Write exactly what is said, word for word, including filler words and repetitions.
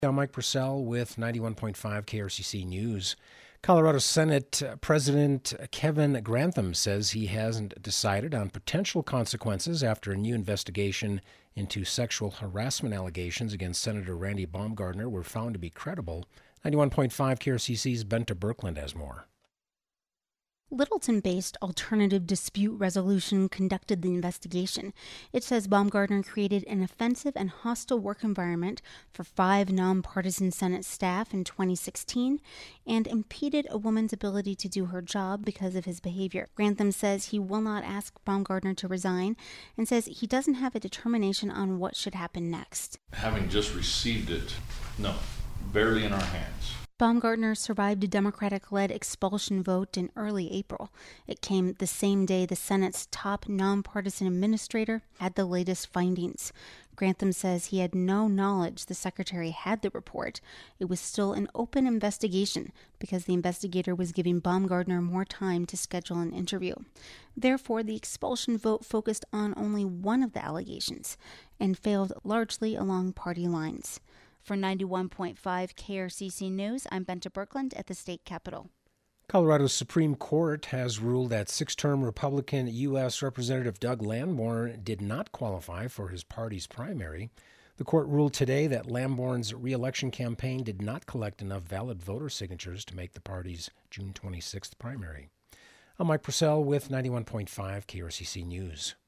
I'm Mike Purcell with ninety-one point five K R C C News. Colorado Senate President Kevin Grantham says he hasn't decided on potential consequences after a new investigation into sexual harassment allegations against Senator Randy Baumgardner were found to be credible. ninety-one point five K R C C's Benta Birkeland has more. Littleton-based Alternative Dispute Resolution conducted the investigation. It says Baumgardner created an offensive and hostile work environment for five nonpartisan Senate staff in twenty sixteen and impeded a woman's ability to do her job because of his behavior. Grantham says he will not ask Baumgardner to resign and says he doesn't have a determination on what should happen next. Having just received it, no, barely in our hands. Baumgardner survived a Democratic-led expulsion vote in early April. It came the same day the Senate's top nonpartisan administrator had the latest findings. Grantham says he had no knowledge the secretary had the report. It was still an open investigation because the investigator was giving Baumgardner more time to schedule an interview. Therefore, the expulsion vote focused on only one of the allegations and failed largely along party lines. For ninety-one point five K R C C News, I'm Benta Birkeland at the state capitol. Colorado's Supreme Court has ruled that six-term Republican U S Representative Doug Lamborn did not qualify for his party's primary. The court ruled today that Lamborn's re-election campaign did not collect enough valid voter signatures to make the party's June twenty-sixth primary. I'm Mike Purcell with ninety-one point five K R C C News.